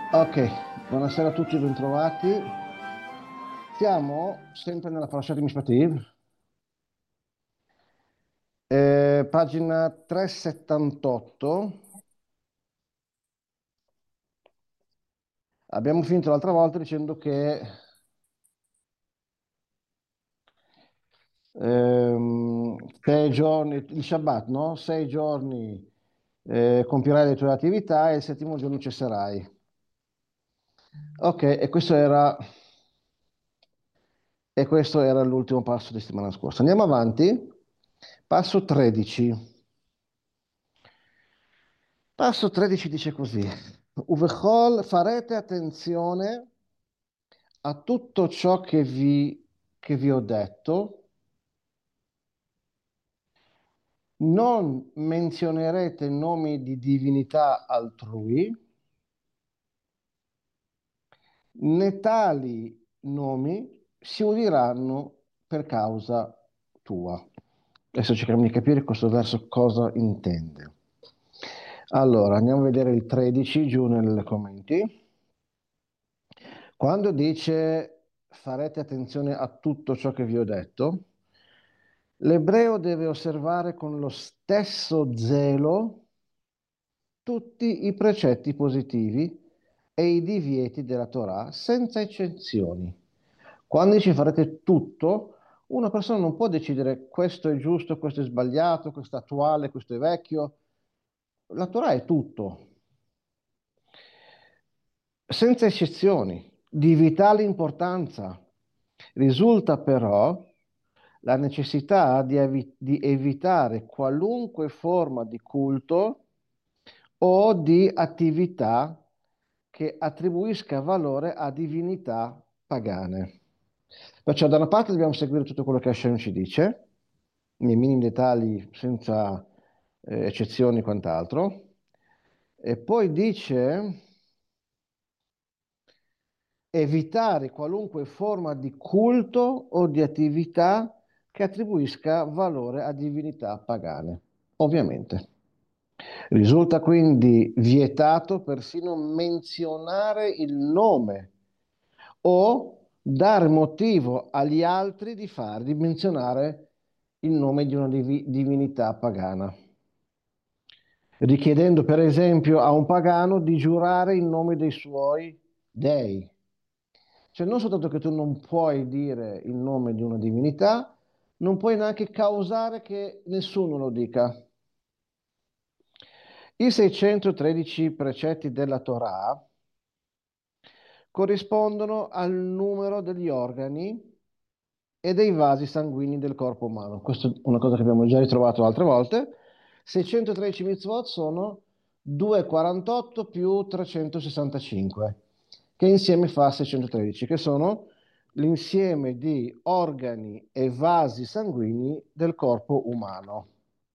Ok, buonasera a tutti, bentrovati. Siamo sempre nella Parashat Mishpativ, pagina 378. Abbiamo finito l'altra volta dicendo che 6 giorni, il Shabbat, no? 6 giorni compirai le tue attività e il settimo giorno cesserai. Ok, e questo era l'ultimo passo di settimana scorsa. Andiamo avanti. Passo 13. Passo 13 dice così: Uvechol farete attenzione a tutto ciò che vi ho detto, non menzionerete nomi di divinità altrui, né tali nomi si udiranno per causa tua. Adesso cerchiamo di capire questo verso cosa intende. Allora, andiamo a vedere il 13 giù nei commenti. Quando dice farete attenzione a tutto ciò che vi ho detto, l'ebreo deve osservare con lo stesso zelo tutti i precetti positivi e i divieti della Torah, senza eccezioni. Quando dice farete tutto, una persona non può decidere questo è giusto, questo è sbagliato, questo è attuale, questo è vecchio. La Torah è tutto, senza eccezioni, di vitale importanza. Risulta però la necessità di evitare qualunque forma di culto o di attività che attribuisca valore a divinità pagane. Perciò da una parte dobbiamo seguire tutto quello che Hashem ci dice, nei minimi dettagli, senza eccezioni e quant'altro, e poi dice evitare qualunque forma di culto o di attività che attribuisca valore a divinità pagane, ovviamente. Risulta quindi vietato persino menzionare il nome o dare motivo agli altri di menzionare il nome di una divinità pagana, richiedendo per esempio a un pagano di giurare il nome dei suoi dei. Cioè non soltanto che tu non puoi dire il nome di una divinità, non puoi neanche causare che nessuno lo dica. I 613 precetti della Torah corrispondono al numero degli organi e dei vasi sanguigni del corpo umano. Questa è una cosa che abbiamo già ritrovato altre volte. 613 mitzvot sono 248 più 365, che insieme fa 613, che sono l'insieme di organi e vasi sanguigni del corpo umano.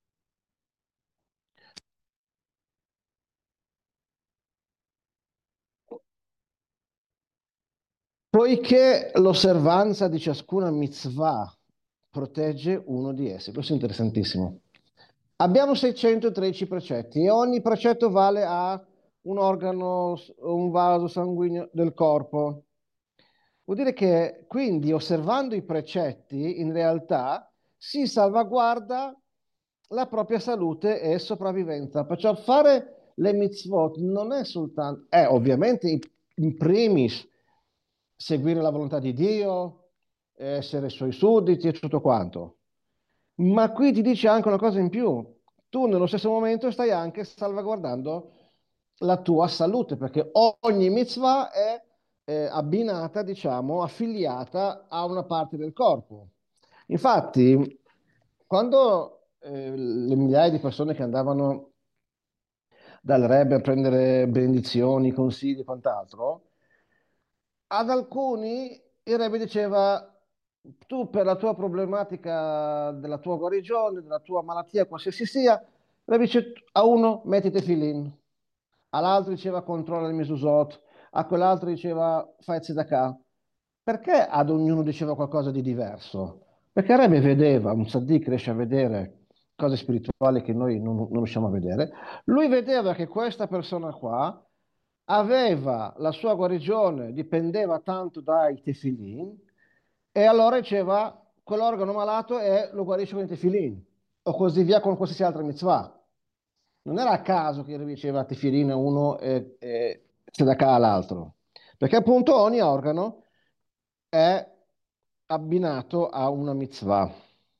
Poiché l'osservanza di ciascuna mitzvah protegge uno di essi. Questo è interessantissimo. Abbiamo 613 precetti e ogni precetto vale a un organo, un vaso sanguigno del corpo. Vuol dire che quindi osservando i precetti, in realtà si salvaguarda la propria salute e sopravvivenza. Perciò fare le mitzvot non è soltanto, è ovviamente in primis seguire la volontà di Dio, essere suoi sudditi e tutto quanto. Ma qui ti dice anche una cosa in più. Tu nello stesso momento stai anche salvaguardando la tua salute, perché ogni mitzvah è abbinata, diciamo, affiliata a una parte del corpo. Infatti, quando le migliaia di persone che andavano dal Rebbe a prendere benedizioni, consigli e quant'altro, ad alcuni il Rebbe diceva, tu per la tua problematica della tua guarigione, della tua malattia, qualsiasi sia, il Rebbe dice a uno metti tefillin, all'altro diceva controlla il misusot, a quell'altro diceva fai tzedakah. Perché ad ognuno diceva qualcosa di diverso? Perché il Rebbe vedeva, un tzaddik riesce a vedere cose spirituali che noi non riusciamo a vedere. Lui vedeva che questa persona qua aveva la sua guarigione, dipendeva tanto dai tefillin, e allora diceva quell'organo malato e lo guarisce con i tefillin, o così via con qualsiasi altra mitzvah. Non era a caso che riceveva tefillin a uno e tzedakah all'altro, perché appunto ogni organo è abbinato a una mitzvah.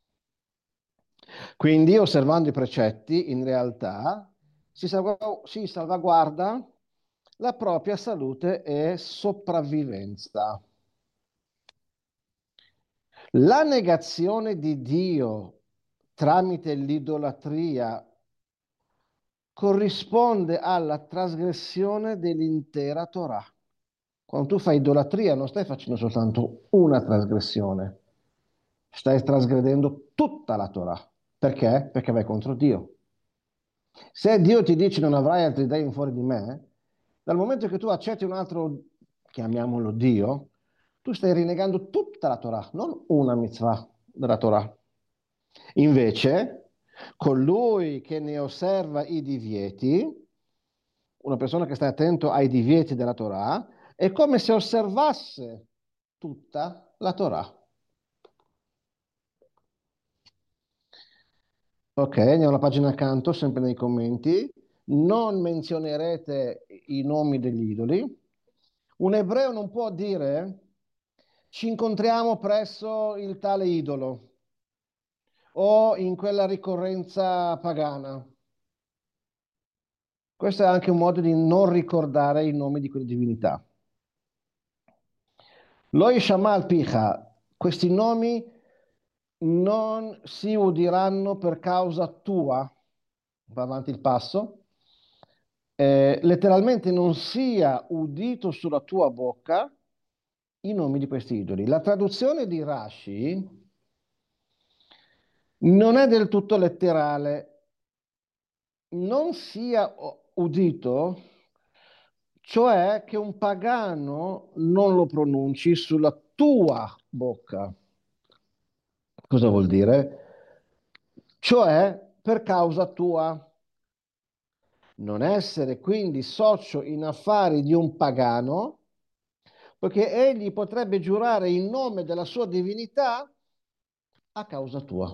Quindi, osservando i precetti, in realtà si salvaguarda la propria salute e sopravvivenza. La negazione di Dio tramite l'idolatria corrisponde alla trasgressione dell'intera Torah. Quando tu fai idolatria non stai facendo soltanto una trasgressione, stai trasgredendo tutta la Torah. Perché? Perché vai contro Dio. Se Dio ti dice non avrai altri dei in fuori di me, dal momento che tu accetti un altro, chiamiamolo Dio, tu stai rinnegando tutta la Torah, non una mitzvah della Torah. Invece, colui che ne osserva i divieti, una persona che sta attento ai divieti della Torah, è come se osservasse tutta la Torah. Ok, andiamo alla pagina accanto, sempre nei commenti. Non menzionerete i nomi degli idoli. Un ebreo non può dire ci incontriamo presso il tale idolo o in quella ricorrenza pagana. Questo è anche un modo di non ricordare i nomi di quelle divinità. Lo Yishama al Picha, questi nomi non si udiranno per causa tua, va avanti il passo, letteralmente non sia udito sulla tua bocca i nomi di questi idoli. La traduzione di Rashi non è del tutto letterale, non sia udito, cioè che un pagano non lo pronunci sulla tua bocca. Cosa vuol dire? Cioè per causa tua. Non essere quindi socio in affari di un pagano, perché egli potrebbe giurare in nome della sua divinità a causa tua.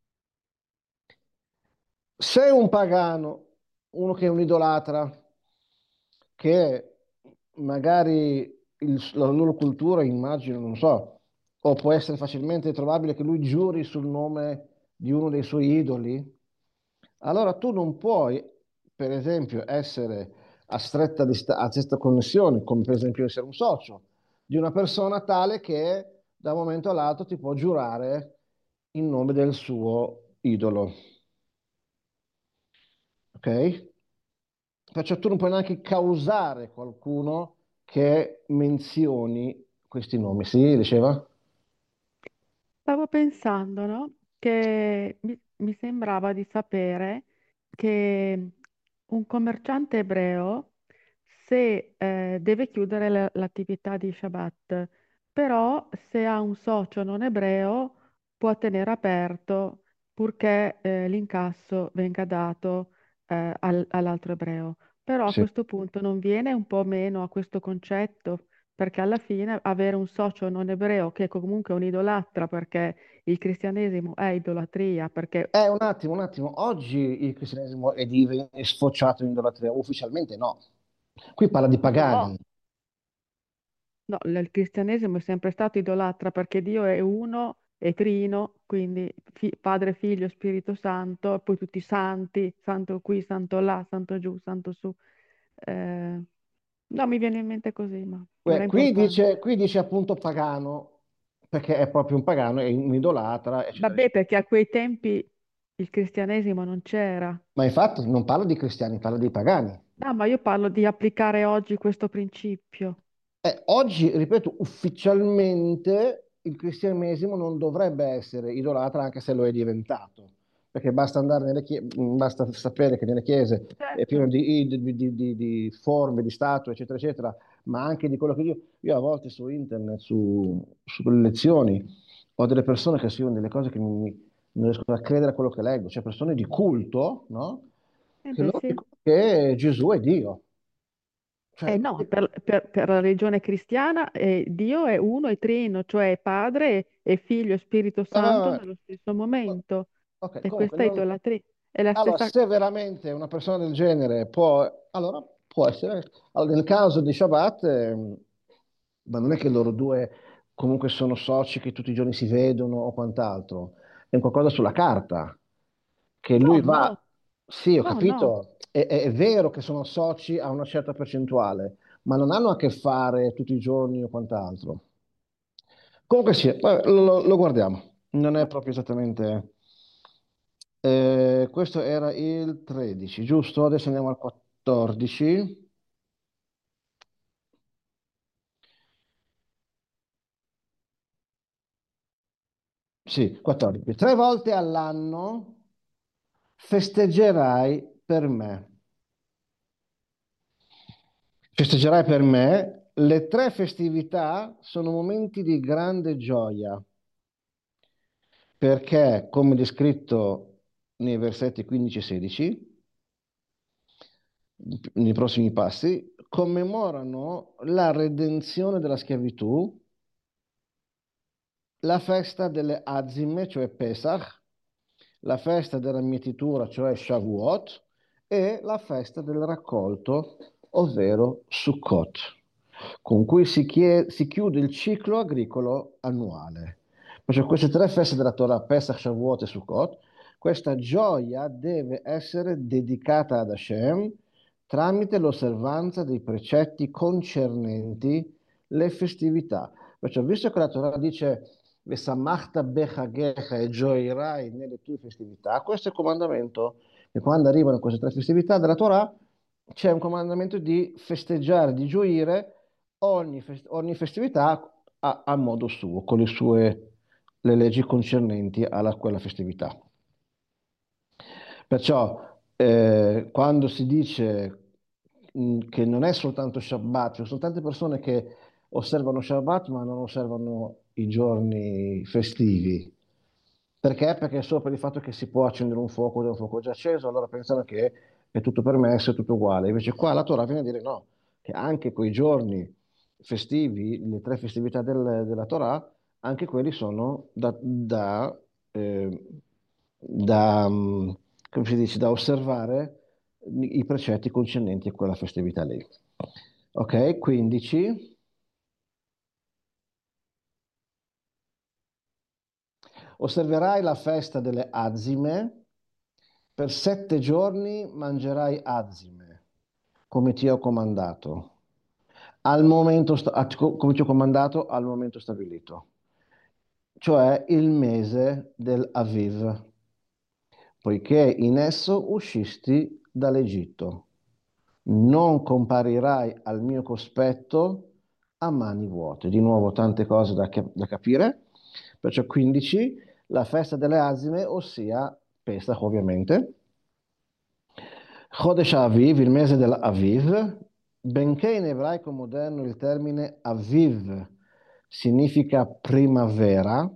Se un pagano, uno che è un idolatra, che magari la loro cultura, immagino, non so, o può essere facilmente trovabile che lui giuri sul nome di uno dei suoi idoli, allora tu non puoi, per esempio, essere a stretta connessione, come per esempio essere un socio di una persona tale che da un momento all'altro ti può giurare in nome del suo idolo. Ok? Perciò tu non puoi neanche causare qualcuno che menzioni questi nomi. Sì, diceva? Stavo pensando, no? Che mi sembrava di sapere che un commerciante ebreo, se deve chiudere l'attività di Shabbat, però se ha un socio non ebreo può tenere aperto purché l'incasso venga dato all'altro ebreo. Però a Sì. questo punto non viene un po' meno a questo concetto, perché alla fine avere un socio non ebreo che comunque è un idolatra, perché il cristianesimo è idolatria, perché Un attimo, un attimo. Oggi il cristianesimo è sfociato in idolatria, ufficialmente no. Qui parla di no, pagani. no, il cristianesimo è sempre stato idolatra perché Dio è uno e trino, quindi Padre, Figlio, Spirito Santo, e poi tutti i santi, santo qui, santo là, santo giù, santo su. Eh, no, mi viene in mente così, ma non è importante. Qui dice appunto pagano, perché è proprio un pagano, è un idolatra, eccetera, Vabbè, eccetera. perché a quei tempi il cristianesimo non c'era. Ma infatti non parla di cristiani, parla di pagani. No, ma io parlo di applicare oggi questo principio. Oggi, ripeto, ufficialmente il cristianesimo non dovrebbe essere idolatra anche se lo è diventato, perché basta andare basta sapere che nelle chiese è pieno Certo. di forme, di statue, eccetera, eccetera, ma anche di quello che io a volte su internet, sulle lezioni, ho delle persone che scrivono delle cose che non riesco a credere a quello che leggo, cioè persone di culto, no? Eh Che beh, loro sì. dicono che Gesù è Dio. Cioè, No, per la religione cristiana Dio è uno e trino, cioè Padre e Figlio e Spirito vabbè, Santo vabbè. nello stesso momento. Ok, E comunque questa è non. idolatria. È la Allora, stessa. se veramente una persona del genere può, allora può essere. Allora, nel caso di Shabbat, ma non è che loro due comunque sono soci che tutti i giorni si vedono o quant'altro, è un qualcosa sulla carta, che lui No, va, no, sì, ho no, no. capito, è vero che sono soci a una certa percentuale, ma non hanno a che fare tutti i giorni o quant'altro. Comunque sì, vabbè, lo guardiamo, non è proprio esattamente. Questo era il 13, giusto? Adesso andiamo al 14. Sì, 14. 3 volte all'anno festeggerai per me. Festeggerai per me. Le tre festività sono momenti di grande gioia, perché, come descritto nei versetti 15 e 16, nei prossimi passi, commemorano la redenzione dalla schiavitù, la festa delle Azime, cioè Pesach, la festa della mietitura, cioè Shavuot, e la festa del raccolto, ovvero Sukkot, con cui si chiude il ciclo agricolo annuale. Cioè, queste tre feste della Torah, Pesach, Shavuot e Sukkot, questa gioia deve essere dedicata ad Hashem tramite l'osservanza dei precetti concernenti le festività. Perciò, visto che la Torah dice Vesamachta bechagecha e gioirai nelle tue festività, questo è il comandamento. E quando arrivano queste tre festività della Torah, c'è un comandamento di festeggiare, di gioire ogni festività a modo suo, con le leggi concernenti alla quella festività. Perciò, quando si dice che non è soltanto Shabbat, ci sono tante persone che osservano Shabbat ma non osservano i giorni festivi. Perché? Perché solo per il fatto che si può accendere un fuoco da un fuoco già acceso, allora pensano che è tutto permesso, è tutto uguale. Invece qua la Torah viene a dire no, che anche quei giorni festivi, le tre festività della Torah, anche quelli sono da, come si dice, da osservare i precetti concernenti a quella festività lì. Ok, 15. Osserverai la festa delle azime, per 7 giorni mangerai azime, come ti ho comandato, come ti ho comandato al momento stabilito, cioè il mese del Aviv, poiché in esso uscisti dall'Egitto. Non comparirai al mio cospetto a mani vuote. Di nuovo tante cose da capire. Perciò 15, la festa delle azime, ossia Pesach ovviamente. Chodesh Aviv, il mese dell'Aviv, benché in ebraico moderno il termine Aviv significa primavera,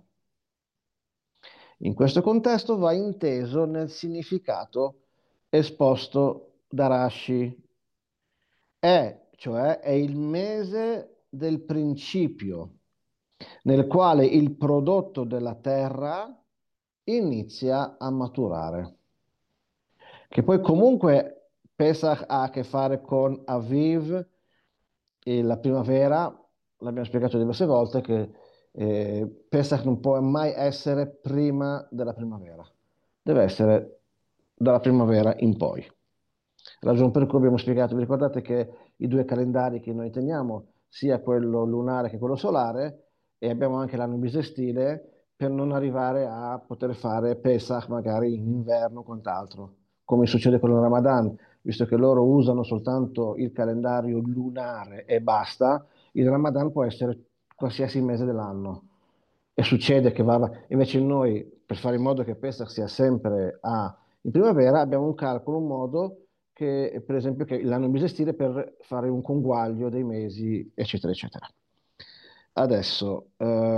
in questo contesto va inteso nel significato esposto da Rashi. Cioè è il mese del principio, nel quale il prodotto della terra inizia a maturare. Che poi comunque Pesach ha a che fare con Aviv e la primavera, l'abbiamo spiegato diverse volte che Pesach non può mai essere prima della primavera, deve essere dalla primavera in poi. Ragione per cui abbiamo spiegato, vi ricordate che i due calendari che noi teniamo, sia quello lunare che quello solare, e abbiamo anche l'anno bisestile per non arrivare a poter fare Pesach magari in inverno o quant'altro, come succede con il Ramadan, visto che loro usano soltanto il calendario lunare e basta, il Ramadan può essere qualsiasi mese dell'anno. E succede che invece noi, per fare in modo che Pesach sia sempre in primavera, abbiamo un calcolo, un modo che, per esempio, che l'anno bisestile per fare un conguaglio dei mesi, eccetera, eccetera. Adesso,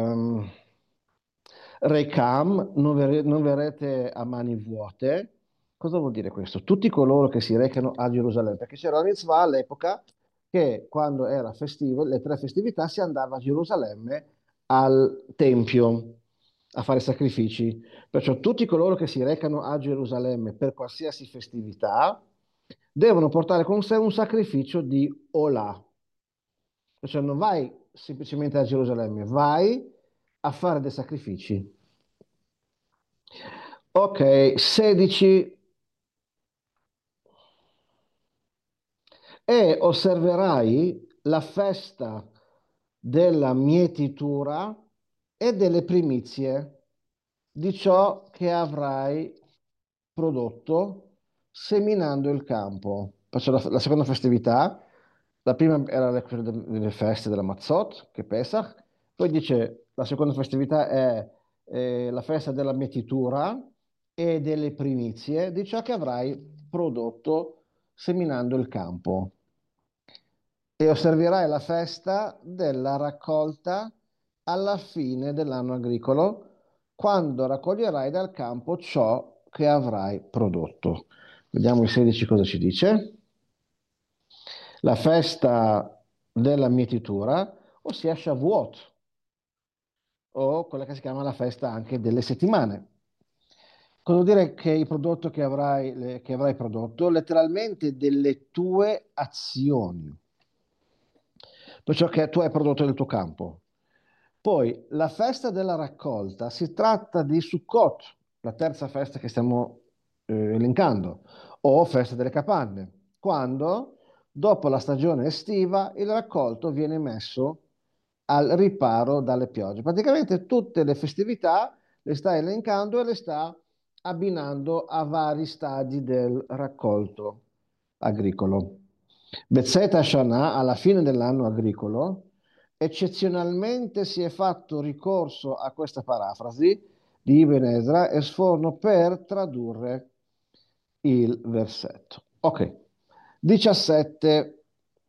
Recam, non verrete a mani vuote. Cosa vuol dire questo? Tutti coloro che si recano a Gerusalemme, perché c'era la mitzvah all'epoca che quando era festivo, le 3 festività, si andava a Gerusalemme al Tempio a fare sacrifici. Perciò tutti coloro che si recano a Gerusalemme per qualsiasi festività devono portare con sé un sacrificio di Olà. Perciò non vai semplicemente a Gerusalemme, vai a fare dei sacrifici. Ok, 16. E osserverai la festa della mietitura e delle primizie di ciò che avrai prodotto seminando il campo. Perciò la seconda festività, la prima era quella delle feste della Mazzot, che è Pesach, poi dice la seconda festività è la festa della mietitura e delle primizie di ciò che avrai prodotto seminando il campo. E osserverai la festa della raccolta alla fine dell'anno agricolo, quando raccoglierai dal campo ciò che avrai prodotto. Vediamo il 16 cosa ci dice. La festa della mietitura, ossia Shavuot, o quella che si chiama la festa anche delle settimane. Cosa vuol dire che il prodotto che avrai prodotto? Letteralmente delle tue azioni, per ciò che tu hai prodotto nel tuo campo. Poi la festa della raccolta si tratta di Sukkot, la terza festa che stiamo elencando, o festa delle capanne, quando dopo la stagione estiva il raccolto viene messo al riparo dalle piogge. Praticamente tutte le festività le sta elencando e le sta abbinando a vari stadi del raccolto agricolo. Bezzet Hashanah, alla fine dell'anno agricolo, eccezionalmente si è fatto ricorso a questa parafrasi di Ibn Ezra e Sforno per tradurre il versetto. Ok, 17.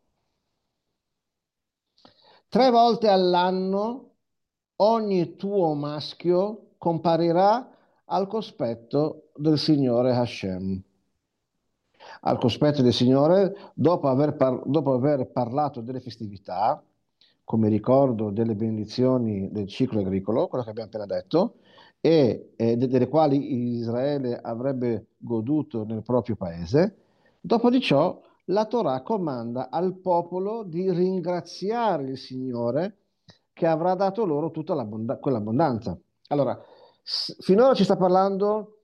3 volte all'anno ogni tuo maschio comparirà al cospetto del Signore Hashem. Al cospetto del Signore, dopo aver parlato delle festività, come ricordo delle benedizioni del ciclo agricolo, quello che abbiamo appena detto, e delle quali Israele avrebbe goduto nel proprio paese, dopo di ciò la Torah comanda al popolo di ringraziare il Signore che avrà dato loro tutta quell'abbondanza. Allora, finora ci sta parlando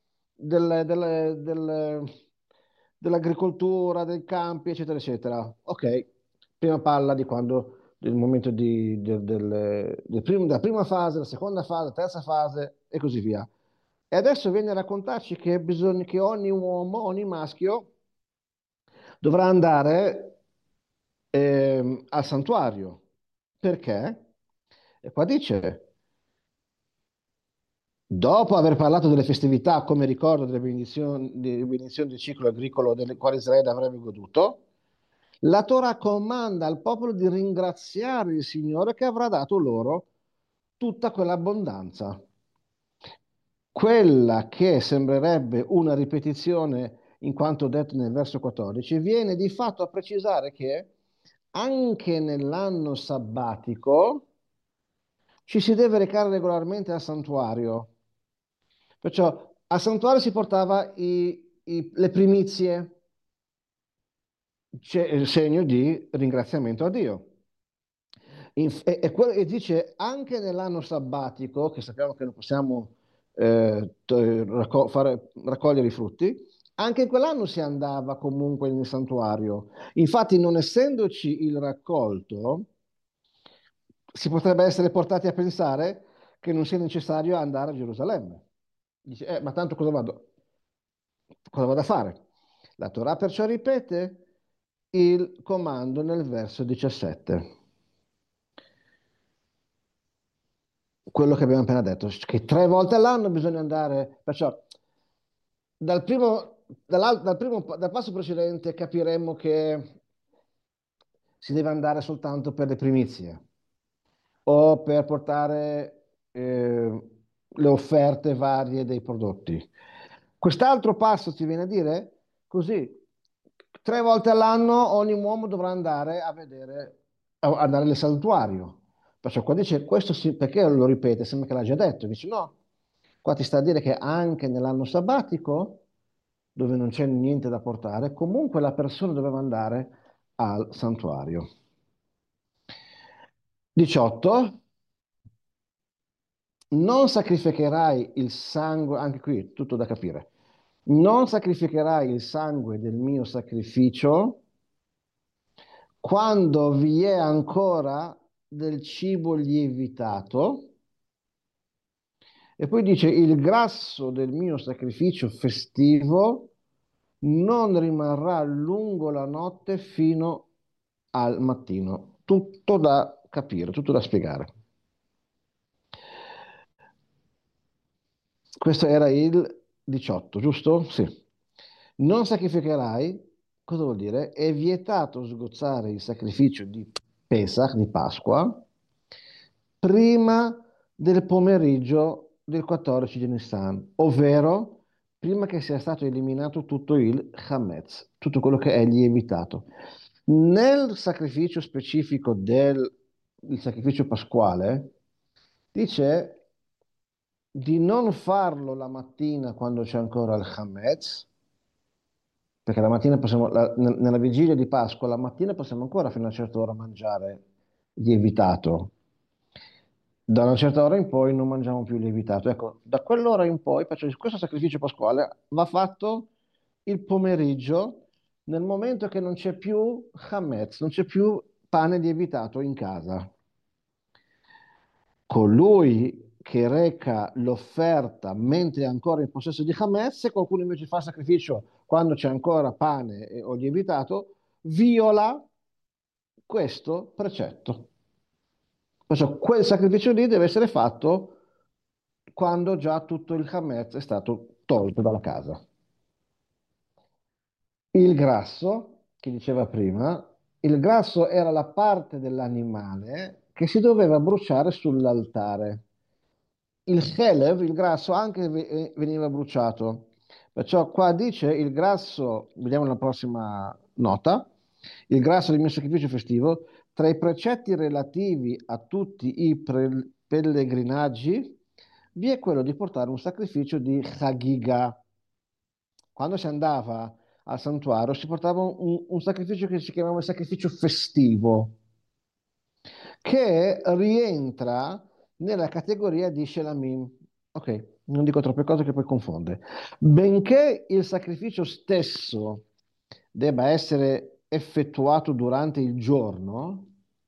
dell'agricoltura, dei campi, eccetera, eccetera. Ok, prima parla di quando, del momento della prima fase, la seconda fase, la terza fase e così via. E adesso viene a raccontarci che bisogna che ogni uomo, ogni maschio, dovrà andare al santuario. Perché? E qua dice, dopo aver parlato delle festività come ricordo delle benedizioni del ciclo agricolo delle quali Israele avrebbe goduto, la Torah comanda al popolo di ringraziare il Signore che avrà dato loro tutta quell'abbondanza. Quella che sembrerebbe una ripetizione in quanto detto nel verso 14, viene di fatto a precisare che anche nell'anno sabbatico ci si deve recare regolarmente al santuario. Perciò al santuario si portava le primizie, il segno di ringraziamento a Dio. E dice anche nell'anno sabbatico, che sappiamo che non possiamo raccogliere i frutti, anche in quell'anno si andava comunque nel santuario. Infatti, non essendoci il raccolto, si potrebbe essere portati a pensare che non sia necessario andare a Gerusalemme. Dice, ma tanto cosa vado a fare? La Torah perciò ripete il comando nel verso 17. Quello che abbiamo appena detto, che 3 volte all'anno bisogna andare, perciò dal passo precedente capiremmo che si deve andare soltanto per le primizie o per portare le offerte varie dei prodotti. Quest'altro passo ti viene a dire così, 3 volte all'anno ogni uomo dovrà andare a vedere, andare nel santuario. Perciò qua dice, questo perché lo ripete? Sembra che l'ha già detto. Dice no, qua ti sta a dire che anche nell'anno sabbatico, dove non c'è niente da portare, comunque la persona doveva andare al santuario. 18. Non sacrificherai il sangue, anche qui tutto da capire. Non sacrificherai il sangue del mio sacrificio quando vi è ancora del cibo lievitato. E poi dice, il grasso del mio sacrificio festivo non rimarrà lungo la notte fino al mattino. Tutto da capire, tutto da spiegare. Questo era il 18, giusto? Sì. Non sacrificherai, cosa vuol dire? È vietato sgozzare il sacrificio di Pesach, di Pasqua, prima del pomeriggio del 14 di Nisan, ovvero prima che sia stato eliminato tutto il Hametz, tutto quello che è lievitato. Nel sacrificio specifico del il sacrificio pasquale, dice di non farlo la mattina quando c'è ancora il Hametz, perché la mattina possiamo, nella vigilia di Pasqua, la mattina possiamo ancora fino a una certa ora mangiare lievitato. Da una certa ora in poi non mangiamo più lievitato. Ecco, da quell'ora in poi, questo sacrificio pasquale va fatto il pomeriggio, nel momento che non c'è più Hametz, non c'è più pane lievitato in casa. Colui che reca l'offerta mentre è ancora in possesso di Hametz, se qualcuno invece fa sacrificio quando c'è ancora pane o lievitato, viola questo precetto. Perciò quel sacrificio lì deve essere fatto quando già tutto il Hametz è stato tolto dalla casa. Il grasso, che diceva prima, il grasso era la parte dell'animale che si doveva bruciare sull'altare. Il chelev, il grasso, anche veniva bruciato. Perciò qua dice il grasso, vediamo la prossima nota, il grasso del mio sacrificio festivo, tra i precetti relativi a tutti i pellegrinaggi, vi è quello di portare un sacrificio di Chagiga. Quando si andava al santuario si portava un sacrificio che si chiamava il sacrificio festivo, che rientra nella categoria di Shelamim. Ok, non dico troppe cose che poi confonde. Benché il sacrificio stesso debba essere effettuato durante il giorno,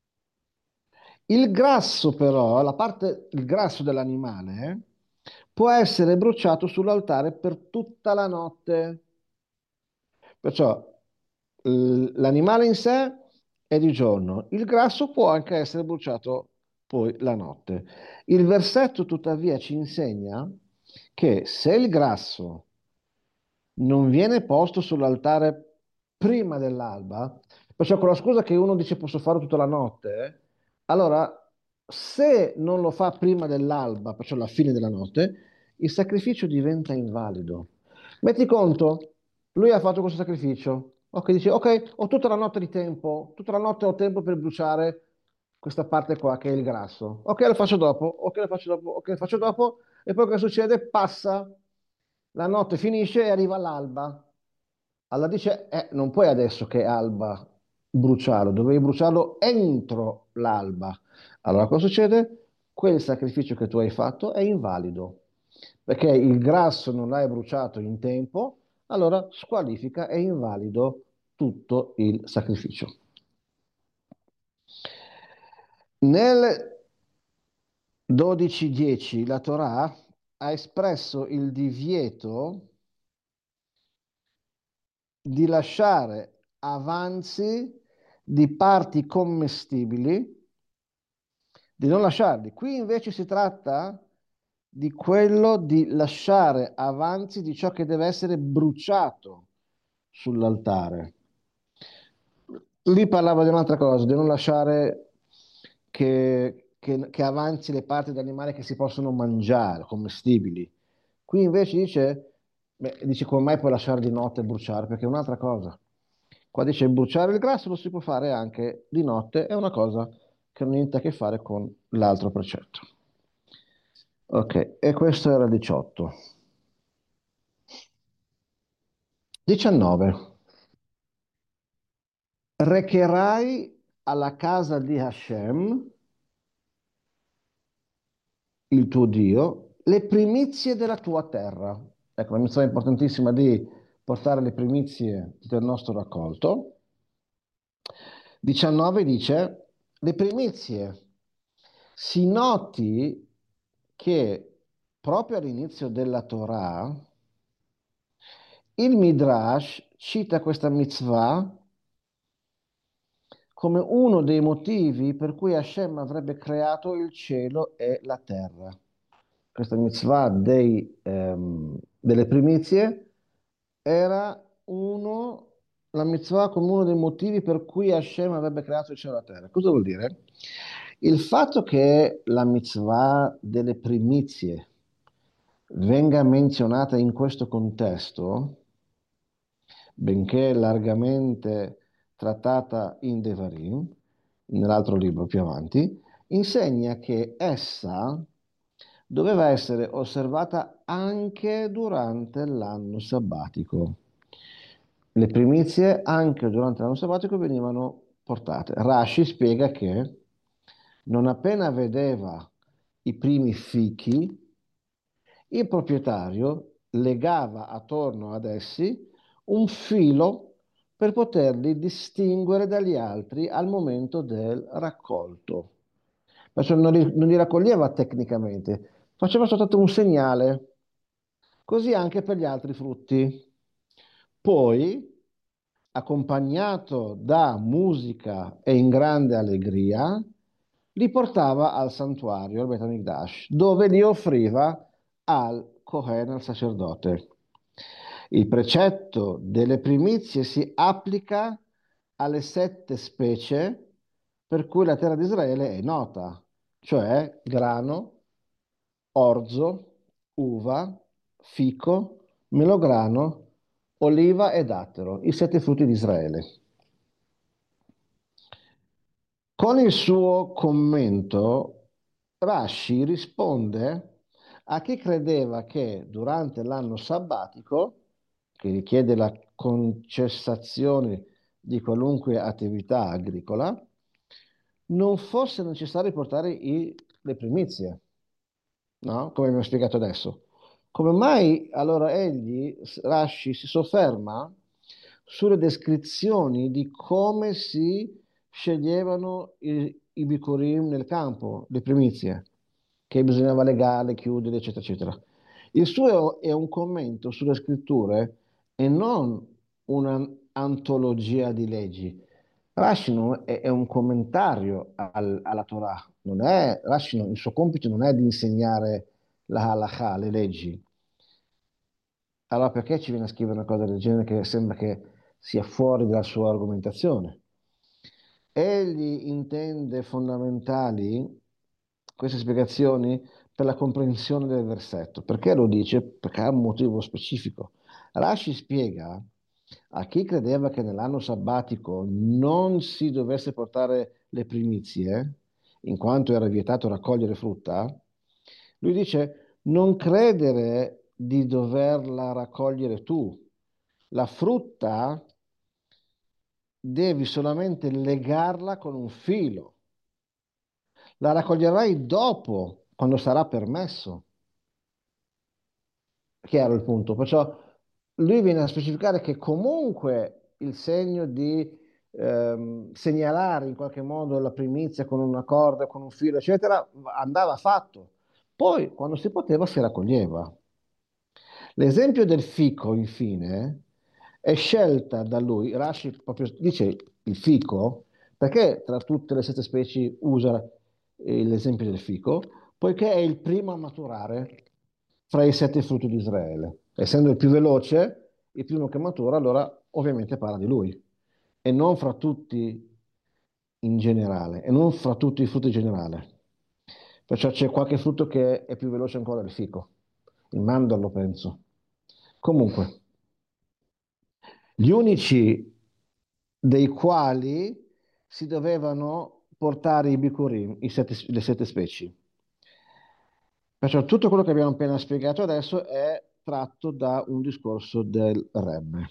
il grasso però, il grasso dell'animale, può essere bruciato sull'altare per tutta la notte. Perciò l'animale in sé è di giorno, il grasso può anche essere bruciato poi la notte. Il versetto tuttavia ci insegna che se il grasso non viene posto sull'altare prima dell'alba, perciò con la scusa che uno dice posso farlo tutta la notte, allora se non lo fa prima dell'alba, perciò alla fine della notte, il sacrificio diventa invalido. Metti conto, lui ha fatto questo sacrificio, ok, dice ok, ho tutta la notte di tempo, tutta la notte ho tempo per bruciare questa parte qua che è il grasso. Ok, lo faccio dopo, ok, lo faccio dopo, ok, lo faccio dopo, e poi cosa succede? Passa, la notte finisce e arriva l'alba. Allora dice, non puoi adesso che è alba bruciarlo, dovevi bruciarlo entro l'alba. Allora cosa succede? Quel sacrificio che tu hai fatto è invalido, perché il grasso non l'hai bruciato in tempo, allora squalifica, è invalido tutto il sacrificio. Nel 12:10 la Torah ha espresso il divieto di lasciare avanzi di parti commestibili, di non lasciarli. Qui invece si tratta di quello di lasciare avanzi di ciò che deve essere bruciato sull'altare. Lì parlava di un'altra cosa, di non lasciare che avanzi le parti dell'animale che si possono mangiare, commestibili. Qui invece dice, beh, dice come mai puoi lasciare di notte e bruciare? Perché è un'altra cosa. Qua dice bruciare il grasso lo si può fare anche di notte, è una cosa che non ha niente a che fare con l'altro precetto. Ok, e questo era 18. 19. Recherai alla casa di Hashem, il tuo Dio, le primizie della tua terra. Ecco, una missione importantissima di portare le primizie del nostro raccolto. 19 dice, le primizie. Si noti che proprio all'inizio della Torah il Midrash cita questa mitzvah come uno dei motivi per cui Hashem avrebbe creato il cielo e la terra. Questa mitzvah delle primizie era la mitzvah come uno dei motivi per cui Hashem avrebbe creato il cielo e la terra. Cosa vuol dire? Il fatto che la mitzvah delle primizie venga menzionata in questo contesto, benché largamente trattata in Devarim, nell'altro libro più avanti, insegna che essa doveva essere osservata anche durante l'anno sabbatico. Le primizie anche durante l'anno sabbatico venivano portate. Rashi spiega che non appena vedeva i primi fichi, il proprietario legava attorno ad essi un filo per poterli distinguere dagli altri al momento del raccolto. Perciò non li raccoglieva tecnicamente, faceva soltanto un segnale, così anche per gli altri frutti. Poi, accompagnato da musica e in grande allegria, li portava al santuario, al Bet HaMikdash, dove li offriva al Cohen, al sacerdote. Il precetto delle primizie si applica alle 7 specie per cui la terra di Israele è nota, cioè grano, orzo, uva, fico, melograno, oliva e dattero, i 7 frutti di Israele. Con il suo commento, Rashi risponde a chi credeva che durante l'anno sabbatico, che richiede la concessazione di qualunque attività agricola, non fosse necessario portare le primizie, no? Come abbiamo spiegato adesso. Come mai allora Rashi, si sofferma sulle descrizioni di come si sceglievano i bikurim nel campo, le primizie, che bisognava legare, chiudere, eccetera, eccetera. Il suo è un commento sulle scritture e non un'antologia di leggi. Rashi è un commentario alla Torah, il suo compito non è di insegnare la halakha, le leggi. Allora perché ci viene a scrivere una cosa del genere che sembra che sia fuori dalla sua argomentazione? Egli intende fondamentali queste spiegazioni per la comprensione del versetto. Perché lo dice? Perché ha un motivo specifico. Rashi spiega a chi credeva che nell'anno sabbatico non si dovesse portare le primizie, in quanto era vietato raccogliere frutta, lui dice non credere di doverla raccogliere tu. La frutta devi solamente legarla con un filo. La raccoglierai dopo, quando sarà permesso. Chiaro il punto. Perciò lui viene a specificare che comunque il segno di segnalare in qualche modo la primizia con una corda, con un filo, eccetera, andava fatto. Poi, quando si poteva, si raccoglieva. L'esempio del fico, infine, è scelta da lui. Rashi proprio dice il fico, perché tra tutte le 7 specie usa l'esempio del fico? Poiché è il primo a maturare fra i 7 frutti di Israele. Essendo il più veloce, il primo che matura, allora ovviamente parla di lui, e non fra tutti in generale, e non fra tutti i frutti in generale. Perciò c'è qualche frutto che è più veloce ancora del fico, il mandorlo penso. Comunque, gli unici dei quali si dovevano portare i bikurim, le sette specie. Perciò tutto quello che abbiamo appena spiegato adesso è tratto da un discorso del Rebbe.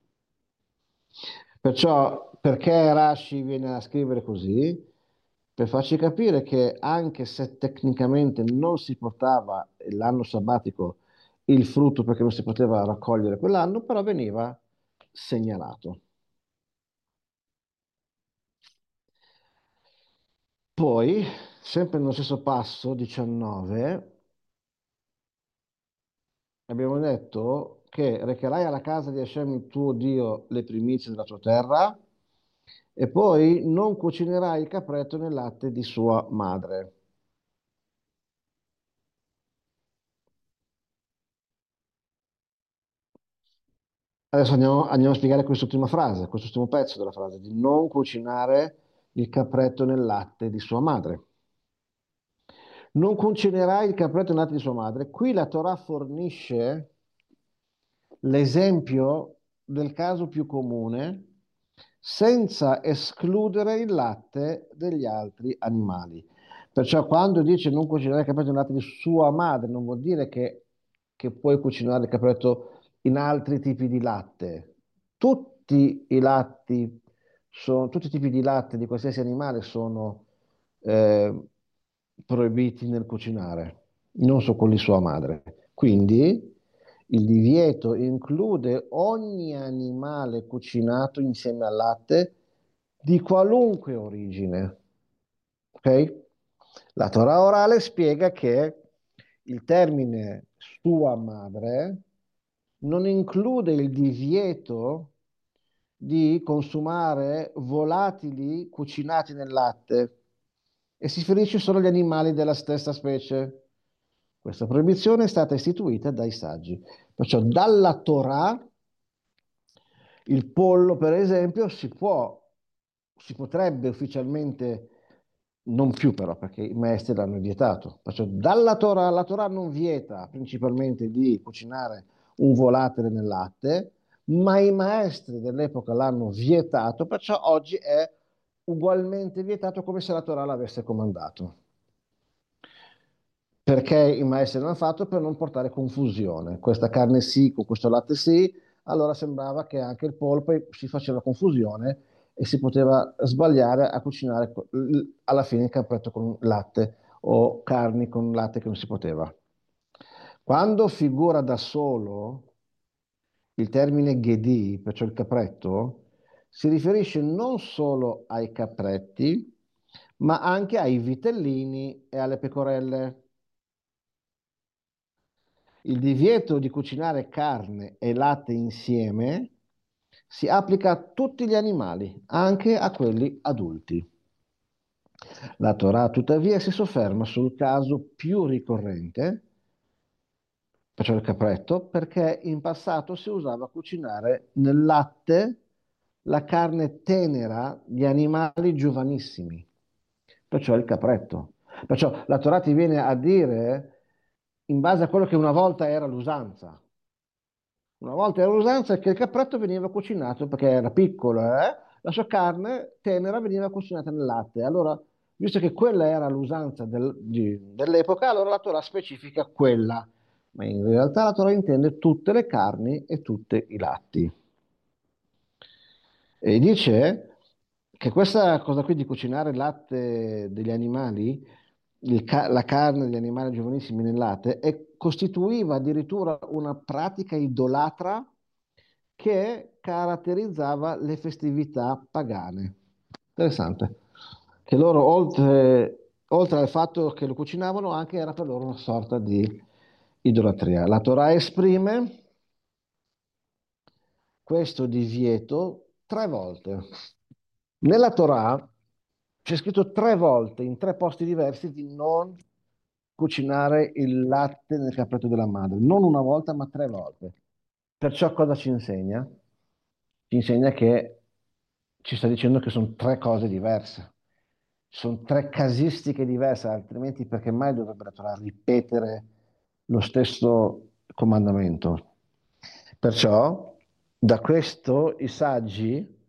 Perciò, perché Rashi viene a scrivere così? Per farci capire che anche se tecnicamente non si portava l'anno sabbatico il frutto perché non si poteva raccogliere quell'anno, però veniva segnalato. Poi, sempre nello stesso passo, 19, abbiamo detto che recherai alla casa di Hashem il tuo Dio le primizie della tua terra e poi non cucinerai il capretto nel latte di sua madre. Adesso andiamo a spiegare quest'ultima frase, quest'ultimo pezzo della frase, di non cucinare il capretto nel latte di sua madre. Non cucinerai il capretto nel latte di sua madre. Qui la Torah fornisce l'esempio del caso più comune senza escludere il latte degli altri animali. Perciò quando dice non cucinare il capretto nel latte di sua madre, non vuol dire che puoi cucinare il capretto in altri tipi di latte. Tutti i latti tutti i tipi di latte di qualsiasi animale sono eh, proibiti nel cucinare, non so quelli sua madre. Quindi il divieto include ogni animale cucinato insieme al latte di qualunque origine. Ok? La Torah orale spiega che il termine sua madre non include il divieto di consumare volatili cucinati nel latte e si riferisce solo agli animali della stessa specie. Questa proibizione è stata istituita dai saggi. Perciò dalla Torah il pollo, per esempio, si potrebbe ufficialmente, non più però, perché i maestri l'hanno vietato. Perciò dalla Torah, la Torah non vieta principalmente di cucinare un volatile nel latte, ma i maestri dell'epoca l'hanno vietato, perciò oggi è ugualmente vietato come se la Torah l'avesse comandato. Perché i maestri l'hanno fatto per non portare confusione. Questa carne sì, con questo latte sì, allora sembrava che anche il polpo si faceva confusione e si poteva sbagliare a cucinare alla fine il capretto con latte o carni con latte che non si poteva. Quando figura da solo il termine ghedi, perciò il capretto, si riferisce non solo ai capretti, ma anche ai vitellini e alle pecorelle. Il divieto di cucinare carne e latte insieme si applica a tutti gli animali, anche a quelli adulti. La Torah, tuttavia, si sofferma sul caso più ricorrente, perciò il capretto, perché in passato si usava cucinare nel latte la carne tenera di animali giovanissimi, perciò il capretto. Perciò la Torah ti viene a dire in base a quello che una volta era l'usanza. Una volta era l'usanza che il capretto veniva cucinato perché era piccolo, la sua carne tenera veniva cucinata nel latte. Allora, visto che quella era l'usanza dell'epoca, allora la Torah specifica quella, ma in realtà la Torah intende tutte le carni e tutti i latti. E dice che questa cosa qui di cucinare il latte degli animali, la carne degli animali giovanissimi nel latte, costituiva addirittura una pratica idolatra che caratterizzava le festività pagane. Interessante. Che loro, oltre al fatto che lo cucinavano, anche era per loro una sorta di idolatria. La Torah esprime questo divieto tre volte. Nella Torah c'è scritto tre volte, in tre posti diversi, di non cucinare il latte nel capretto della madre. Non una volta, ma tre volte. Perciò cosa ci insegna? Ci insegna che ci sta dicendo che sono tre cose diverse. Sono tre casistiche diverse, altrimenti perché mai dovrebbero ripetere lo stesso comandamento? Perciò, da questo i saggi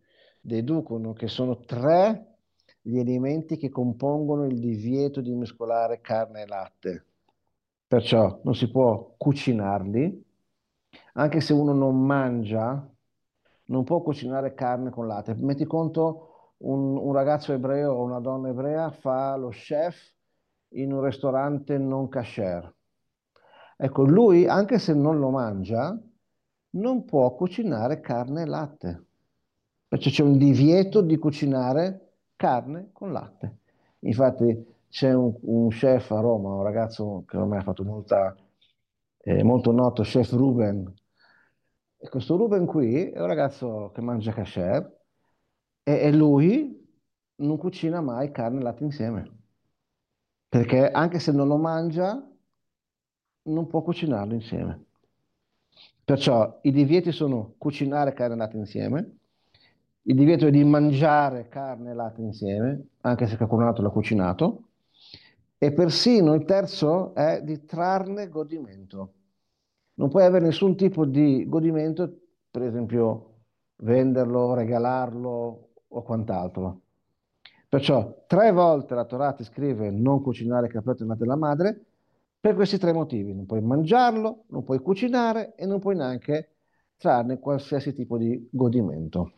deducono che sono tre gli elementi che compongono il divieto di mescolare carne e latte. Perciò non si può cucinarli, anche se uno non mangia, non può cucinare carne con latte. Metti conto un ragazzo ebreo o una donna ebrea fa lo chef in un ristorante non kasher. Ecco, lui, anche se non lo mangia, non può cucinare carne e latte. Perciò c'è un divieto di cucinare carne con latte. Infatti c'è un chef a Roma, un ragazzo che ormai ha fatto molto noto, chef Ruben. E questo Ruben qui è un ragazzo che mangia kasher e lui non cucina mai carne e latte insieme. Perché anche se non lo mangia, non può cucinarlo insieme. Perciò i divieti sono cucinare carne e latte insieme, il divieto è di mangiare carne e latte insieme, anche se qualcun altro l'ha cucinato, e persino il terzo è di trarne godimento. Non puoi avere nessun tipo di godimento, per esempio venderlo, regalarlo o quant'altro. Perciò tre volte la Torah ti scrive non cucinare capretto nella della madre per questi tre motivi. Non puoi mangiarlo, non puoi cucinare e non puoi neanche trarne qualsiasi tipo di godimento.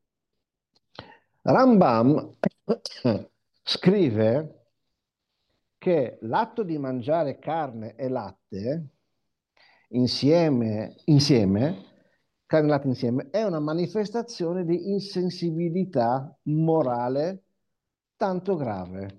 Rambam scrive che l'atto di mangiare carne e latte insieme, carne e latte insieme, è una manifestazione di insensibilità morale tanto grave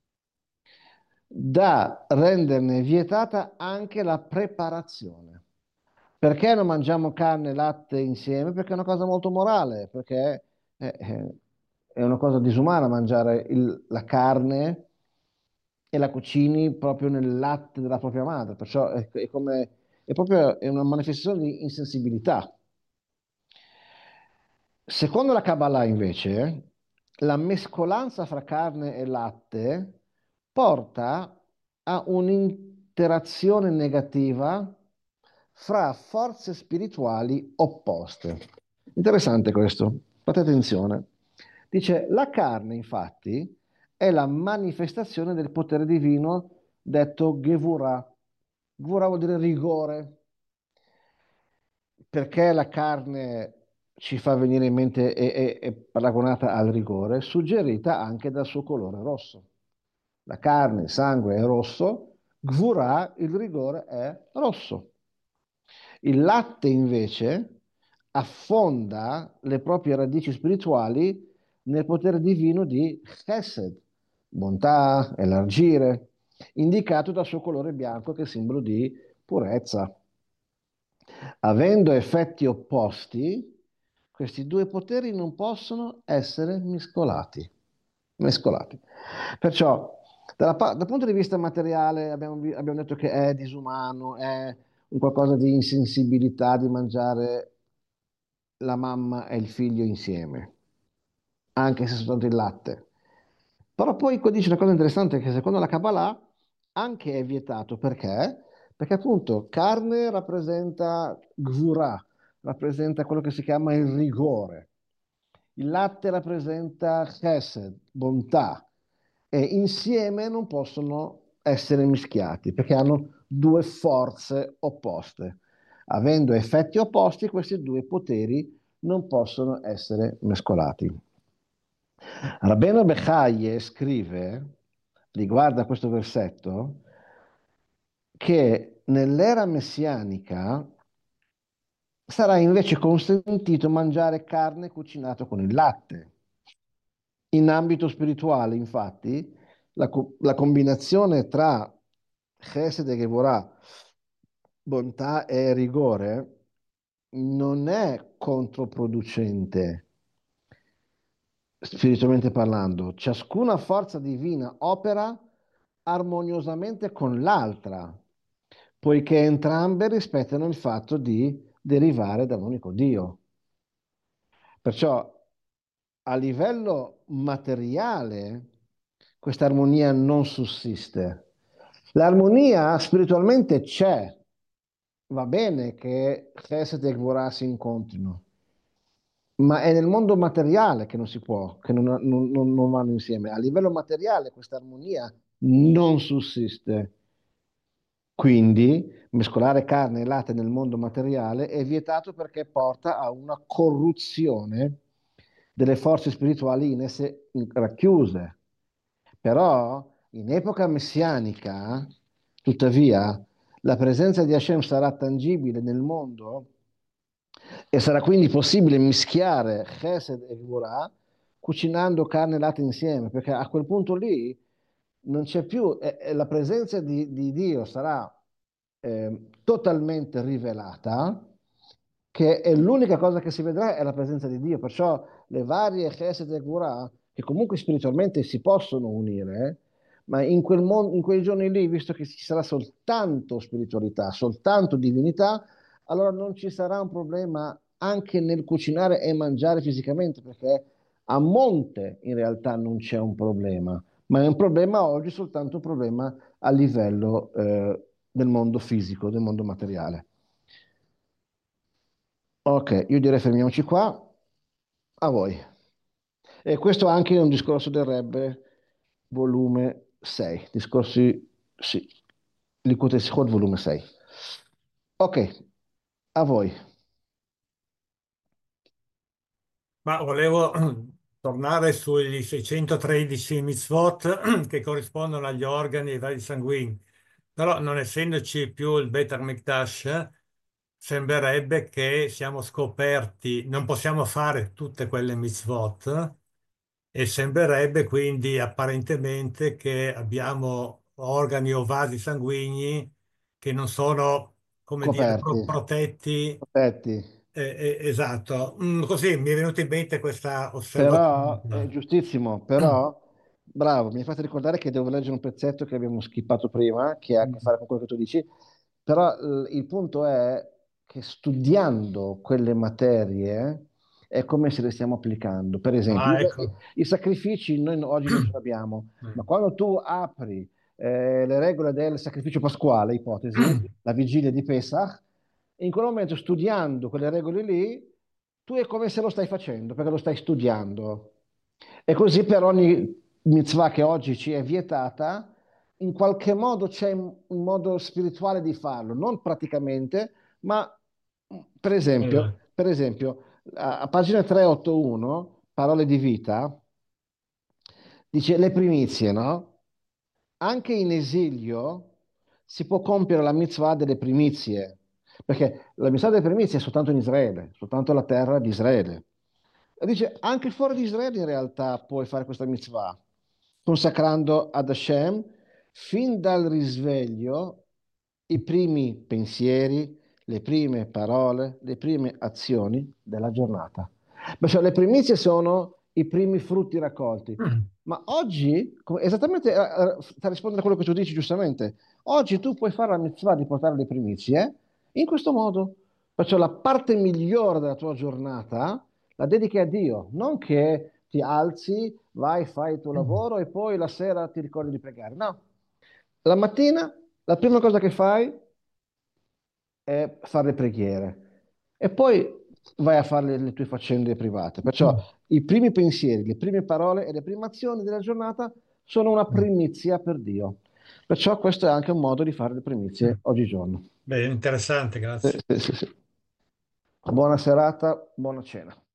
da renderne vietata anche la preparazione. Perché non mangiamo carne e latte insieme? Perché è una cosa molto morale, perché è una cosa disumana mangiare la carne e la cucini proprio nel latte della propria madre, perciò è proprio è una manifestazione di insensibilità. Secondo la Kabbalah, invece, la mescolanza fra carne e latte porta a un'interazione negativa fra forze spirituali opposte. Interessante questo, fate attenzione. Dice, la carne, infatti, è la manifestazione del potere divino detto Gevurah. Gevurah vuol dire rigore, perché la carne ci fa venire in mente è paragonata al rigore, suggerita anche dal suo colore rosso. La carne, il sangue è rosso, Gvurah, il rigore è rosso. Il latte invece affonda le proprie radici spirituali nel potere divino di Chesed, bontà, elargire, indicato dal suo colore bianco che è simbolo di purezza. Avendo effetti opposti, questi due poteri non possono essere mescolati. Perciò, dal punto di vista materiale, abbiamo detto che è disumano, è un qualcosa di insensibilità di mangiare la mamma e il figlio insieme, anche se soltanto il latte. Però poi qua dice una cosa interessante che secondo la Kabbalah anche è vietato. Perché? Perché appunto carne rappresenta gvura, rappresenta quello che si chiama il rigore. Il latte rappresenta chesed, bontà. E insieme non possono essere mischiati perché hanno due forze opposte. Avendo effetti opposti, questi due poteri non possono essere mescolati. Rabbeinu Bechaye scrive, riguardo a questo versetto, che nell'era messianica sarà invece consentito mangiare carne cucinata con il latte. In ambito spirituale, infatti, la combinazione tra Chesed e Gevorah, bontà e rigore, non è controproducente spiritualmente parlando. Ciascuna forza divina opera armoniosamente con l'altra, poiché entrambe rispettano il fatto di derivare da un unico Dio. Perciò a livello materiale questa armonia non sussiste. L'armonia spiritualmente c'è, va bene che Chesed e Gvorah si incontrino, ma è nel mondo materiale che non si può, che non vanno insieme. A livello materiale questa armonia non sussiste. Quindi mescolare carne e latte nel mondo materiale è vietato perché porta a una corruzione delle forze spirituali in esse racchiuse. Però in epoca messianica, tuttavia, la presenza di Hashem sarà tangibile nel mondo e sarà quindi possibile mischiare Chesed e Gvorah cucinando carne e latte insieme, perché a quel punto lì non c'è più, la presenza di Dio sarà totalmente rivelata, che è l'unica cosa che si vedrà è la presenza di Dio, perciò le varie Chesed e Gvorah, che comunque spiritualmente si possono unire, ma in quei giorni lì, visto che ci sarà soltanto spiritualità, soltanto divinità, allora non ci sarà un problema anche nel cucinare e mangiare fisicamente, perché a monte in realtà non c'è un problema, ma è un problema oggi soltanto un problema a livello del mondo fisico, del mondo materiale. Ok, io direi fermiamoci qua, a voi. E questo anche è un discorso del Rebbe, volume 6, discorsi, sì, Likutei Sichot, volume 6. Ok, a voi. Ma volevo tornare sui 613 mitzvot che corrispondono agli organi e ai vari sanguigni. Però non essendoci più il Beit HaMikdash, sembrerebbe che siamo scoperti, non possiamo fare tutte quelle mitzvot e sembrerebbe quindi apparentemente che abbiamo organi o vasi sanguigni che non sono, come dire, Coperti, protetti. protetti. Esatto. Così mi è venuta in mente questa osservazione Però è qua. giustissimo, però bravo, mi hai fatto ricordare che devo leggere un pezzetto che abbiamo skippato prima, che ha a che fare con quello che tu dici, però il punto è che studiando quelle materie è come se le stiamo applicando. Per esempio, Ah, ecco. i sacrifici noi oggi non ce li abbiamo, ma quando tu apri le regole del sacrificio pasquale, ipotesi, la vigilia di Pesach, in quel momento studiando quelle regole lì, tu è come se lo stai facendo, perché lo stai studiando. E così per ogni mitzvah che oggi ci è vietata, in qualche modo c'è un modo spirituale di farlo, non praticamente, ma per esempio a pagina 381, parole di vita, dice le primizie, no? Anche in esilio si può compiere la mitzvah delle primizie, perché la mitzvah delle primizie è soltanto in Israele, soltanto la terra di Israele. E dice, anche fuori di Israele in realtà puoi fare questa mitzvah, consacrando ad Hashem fin dal risveglio i primi pensieri, le prime parole, le prime azioni della giornata. Perciò le primizie sono i primi frutti raccolti. Mm. Ma oggi, esattamente sta rispondendo a quello che tu dici giustamente, oggi tu puoi fare la mitzvah di portare le primizie in questo modo. Perciò la parte migliore della tua giornata la dedichi a Dio, non che ti alzi, vai, fai il tuo lavoro e poi la sera ti ricordi di pregare. No, la mattina la prima cosa che fai è fare le preghiere e poi vai a fare le tue faccende private. Perciò i primi pensieri, le prime parole e le prime azioni della giornata sono una primizia per Dio. Perciò questo è anche un modo di fare le primizie oggigiorno. Beh, interessante, Sì, grazie. sì, sì, sì. Buona serata, buona cena.